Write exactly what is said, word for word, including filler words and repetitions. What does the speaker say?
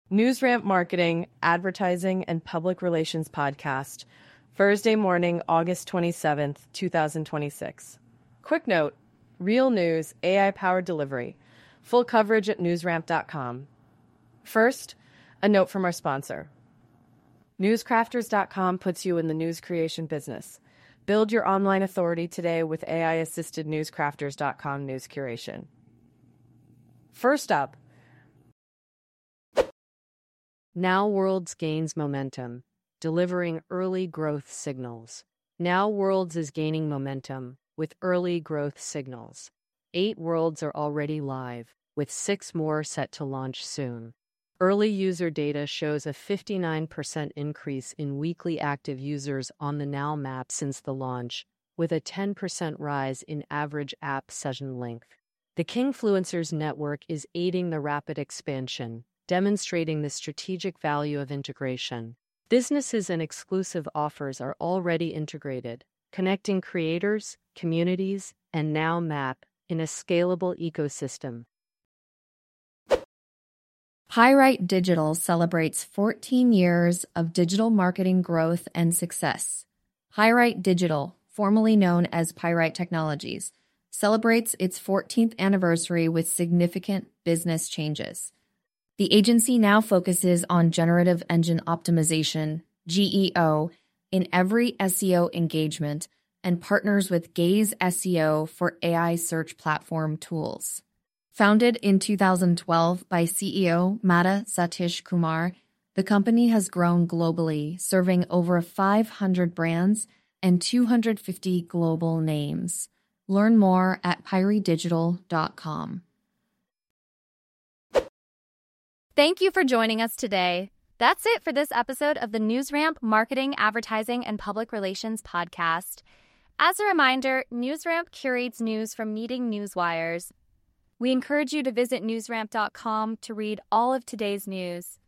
NewsRamp Marketing, Advertising, and Public Relations Podcast, Thursday morning, August twenty-seventh, twenty twenty-six. Quick note, real news, A I-powered delivery. Full coverage at newsramp dot com. First, a note from our sponsor. newscrafters dot com puts you in the news creation business. Build your online authority today with A I-assisted newscrafters dot com news curation. First up, Now Worlds gains momentum, delivering early growth signals. Now Worlds is gaining momentum with early growth signals. Eight worlds are already live, with six more set to launch soon. Early user data shows a fifty-nine percent increase in weekly active users on the Now map since the launch, with a ten percent rise in average app session length. The Kingfluencers network is aiding the rapid expansion, demonstrating the strategic value of integration. Businesses and exclusive offers are already integrated, connecting creators, communities, and Now Map in a scalable ecosystem. Pyrite Digital celebrates fourteen years of digital marketing growth and success. Pyrite Digital, formerly known as Pyrite Technologies, celebrates its fourteenth anniversary with significant business changes. The agency now focuses on generative engine optimization, G E O, in every S E O engagement and partners with Gaze S E O for A I search platform tools. Founded in two thousand twelve by C E O Mata Satish Kumar, the company has grown globally, serving over five hundred brands and two hundred fifty global names. Learn more at pyre digital dot com. Thank you for joining us today. That's it for this episode of the NewsRamp Marketing, Advertising, and Public Relations Podcast. As a reminder, NewsRamp curates news from meeting newswires. We encourage you to visit newsramp dot com to read all of today's news.